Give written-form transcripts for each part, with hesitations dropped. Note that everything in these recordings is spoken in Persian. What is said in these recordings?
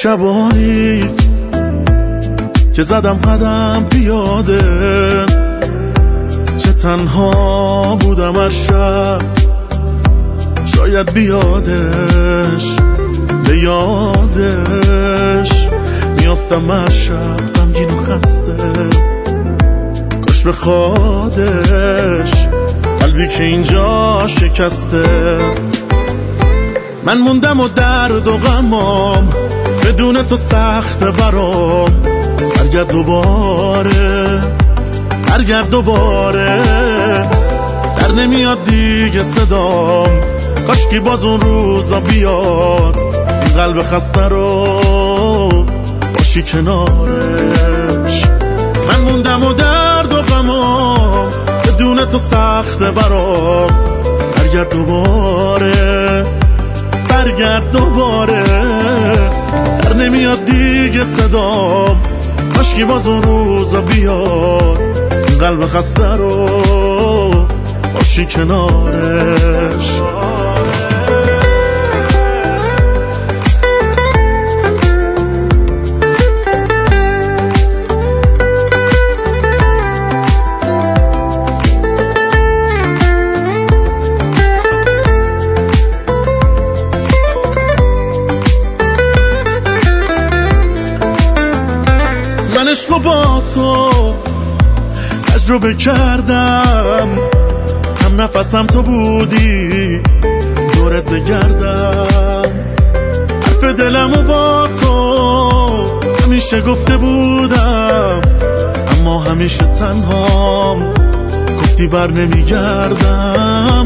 شبایی که زدم قدم پیاده، چه تنها بودم هر شب، شاید بیادش به یادش میافتم هر شب غمگین و خسته، کاش بخوادش قلبی که اینجا شکسته. من موندم و درد و غمام بدون تو سخته برام، برگرد دوباره در نمیاد دیگه صدام، کاشکی باز اون روزا بیاد این قلب خسته رو باشی کنارش. من موندم و درد و غمام بدون تو سخته برام، برگرد دوباره در نمیاد دیگه صدام، کاشکی باز اون روزا بیاد این قلب خسته رو باشی کنارش. من عشقو با تو تجربه کردم، هم نفسم تو بودی دورت بگردم، حرف دلمو با تو همیشه گفته بودم، اما همیشه تنهام گفتی بر نمیگردم.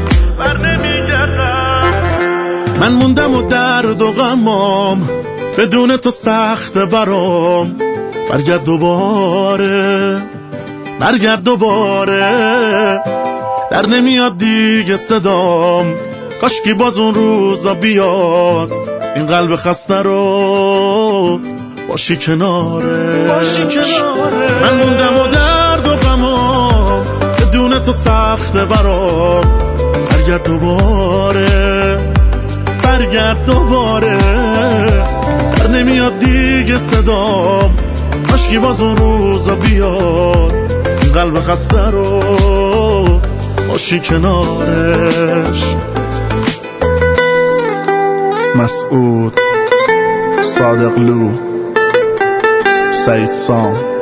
من موندم و درد و غمام بدون تو سخته برام، برگرد دوباره در نمیاد دیگه صدام، کاشکی باز اون روزا بیاد این قلب خسته رو باشی کنارش. من موندم و درد و غمام بدون تو سخته برام، برگرد دوباره در نمیاد دیگه صدام، کاشکی باز اون روزا بیاد این قلب خسته رو باشی کنارش. مسعود صادقلو، سعید سام.